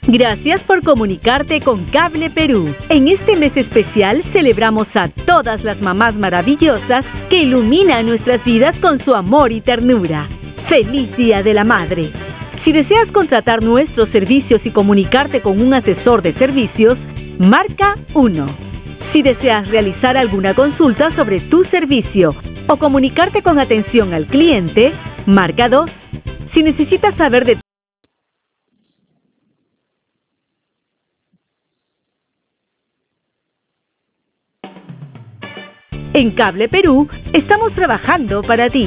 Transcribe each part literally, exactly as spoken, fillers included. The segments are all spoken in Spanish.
Gracias por comunicarte con Cable Perú. En este mes especial celebramos a todas las mamás maravillosas que iluminan nuestras vidas con su amor y ternura. ¡Feliz Día de la Madre! Si deseas contratar nuestros servicios y comunicarte con un asesor de servicios, marca uno. Si deseas realizar alguna consulta sobre tu servicio o comunicarte con atención al cliente, marca dos. Si necesitas saber de En Cable Perú estamos trabajando para ti.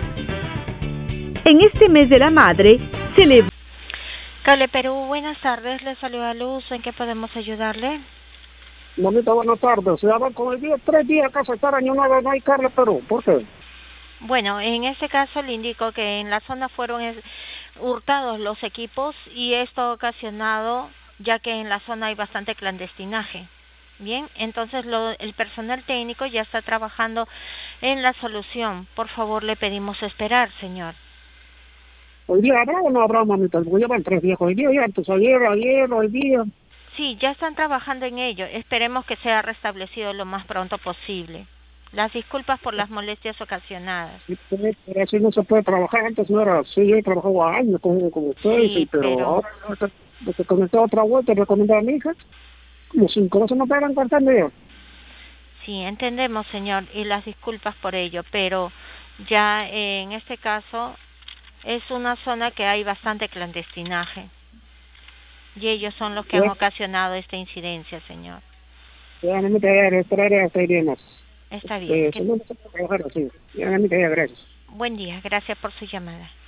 En este mes de la madre, celebra... Cable Perú, buenas tardes. Le saluda Luz. ¿En qué podemos ayudarle? Mamita, buenas tardes. Ya van con el día, tres días casi estar año nuevo, no hay Cable Perú. ¿Por qué? Bueno, en este caso le indico que en la zona fueron hurtados los equipos y esto ha ocasionado, ya que en la zona hay bastante clandestinaje. Bien, entonces lo, el personal técnico ya está trabajando en la solución. Por favor, le pedimos esperar, señor. ¿Hoy día habrá o no habrá, mamita? Porque ya van tres días. Hoy día ya, antes, ayer, ayer, hoy día. Sí, ya están trabajando en ello. Esperemos que sea restablecido lo más pronto posible. Las disculpas por las molestias ocasionadas. Sí, pero así no se puede trabajar. Antes no era así. Yo he trabajado años con, con ustedes, Sí, sí, pero, pero ahora no se conecté a otra vuelta y recomendé a mi hija. Como cinco veces no pagan cortando yo. Sí, entendemos, señor, y las disculpas por ello, pero ya eh, en este caso es una zona que hay bastante clandestinaje y ellos son los que han Ya, ocasionado esta incidencia, señor. ya, mamita, ya, esperaré hasta el día más. Está bien. Eh, Que... si no, no se puede trabajar así. Ya, mamita, ya, gracias. Buen día. Gracias por su llamada.